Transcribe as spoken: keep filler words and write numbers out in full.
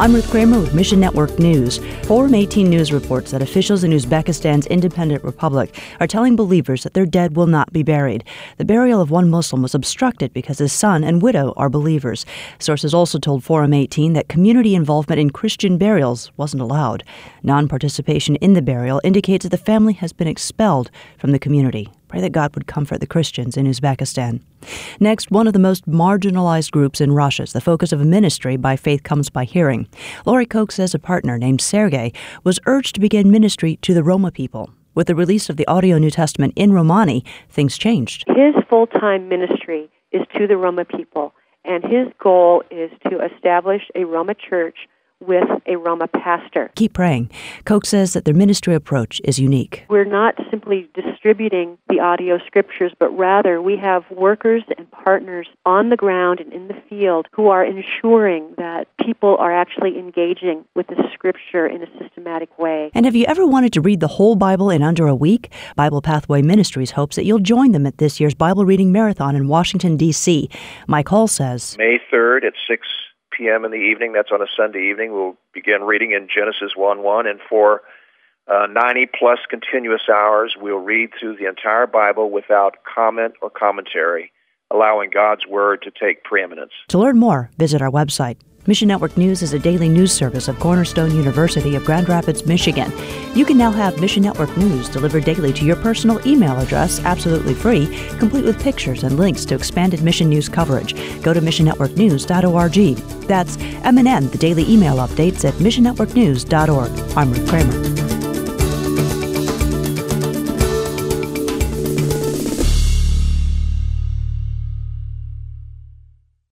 I'm Ruth Kramer with Mission Network News. Forum eighteen News reports that officials in Uzbekistan's independent republic are telling believers that their dead will not be buried. The burial of one Muslim was obstructed because his son and widow are believers. Sources also told Forum eighteen that community involvement in Christian burials wasn't allowed. Non-participation in the burial indicates that the family has been expelled from the community. Pray that God would comfort the Christians in Uzbekistan. Next, one of the most marginalized groups in Russia is the focus of a ministry by Faith Comes by Hearing. Lori Koch says a partner named Sergei was urged to begin ministry to the Roma people. With the release of the audio New Testament in Romani, things changed. His full-time ministry is to the Roma people, and his goal is to establish a Roma church with a Roma pastor. Keep praying. Koch says that their ministry approach is unique. We're not simply distributing the audio scriptures, but rather we have workers and partners on the ground and in the field who are ensuring that people are actually engaging with the scripture in a systematic way. And have you ever wanted to read the whole Bible in under a week? Bible Pathway Ministries hopes that you'll join them at this year's Bible Reading Marathon in Washington, D C Mike Hall says, May third at six p.m. in the evening, that's on a Sunday evening, we'll begin reading in Genesis one one, and for uh, ninety plus continuous hours, we'll read through the entire Bible without comment or commentary, allowing God's Word to take preeminence. To learn more, visit our website. Mission Network News is a daily news service of Cornerstone University of Grand Rapids, Michigan. You can now have Mission Network News delivered daily to your personal email address, absolutely free, complete with pictures and links to expanded mission news coverage. Go to mission network news dot org. That's M N N, the daily email updates at mission network news dot org. I'm Ruth Kramer.